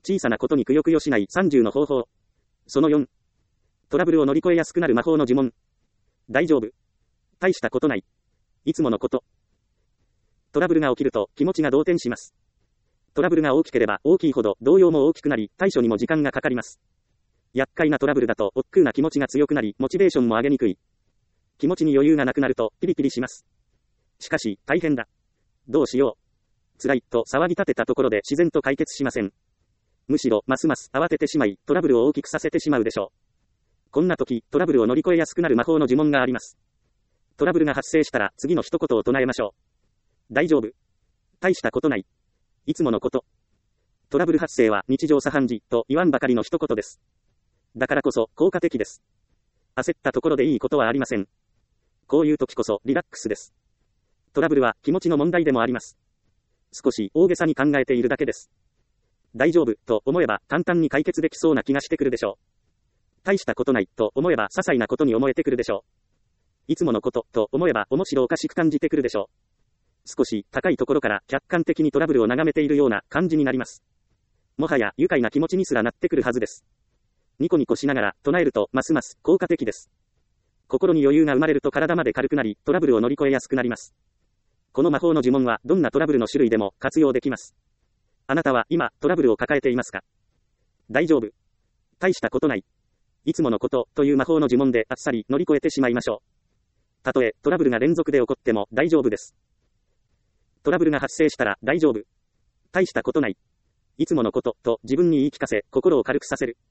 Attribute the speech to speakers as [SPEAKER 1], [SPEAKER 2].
[SPEAKER 1] 小さなことにくよくよしない30の方法。その4。トラブルを乗り越えやすくなる魔法の呪文。大丈夫。大したことない。いつものこと。トラブルが起きると気持ちが動転します。トラブルが大きければ大きいほど動揺も大きくなり、対処にも時間がかかります。厄介なトラブルだと億劫な気持ちが強くなり、モチベーションも上げにくい。気持ちに余裕がなくなるとピリピリします。しかし、大変だ。どうしよう。辛いと騒ぎ立てたところで自然と解決しません。むしろ、ますます慌ててしまい、トラブルを大きくさせてしまうでしょう。こんな時、トラブルを乗り越えやすくなる魔法の呪文があります。トラブルが発生したら次の一言を唱えましょう。大丈夫。大したことない。いつものこと。トラブル発生は日常茶飯事と言わんばかりの一言です。だからこそ効果的です。焦ったところでいいことはありません。こういう時こそリラックスです。トラブルは気持ちの問題でもあります。少し大げさに考えているだけです。大丈夫と思えば簡単に解決できそうな気がしてくるでしょう。大したことないと思えば些細なことに思えてくるでしょう。いつものことと思えば面白おかしく感じてくるでしょう。少し高いところから客観的にトラブルを眺めているような感じになります。もはや愉快な気持ちにすらなってくるはずです。ニコニコしながら唱えるとますます効果的です。心に余裕が生まれると体まで軽くなり、トラブルを乗り越えやすくなります。この魔法の呪文はどんなトラブルの種類でも活用できます。あなたは今トラブルを抱えていますか？大丈夫。大したことない。いつものことという魔法の呪文であっさり乗り越えてしまいましょう。たとえトラブルが連続で起こっても大丈夫です。トラブルが発生したら大丈夫。大したことない。いつものことと自分に言い聞かせ、心を軽くさせる。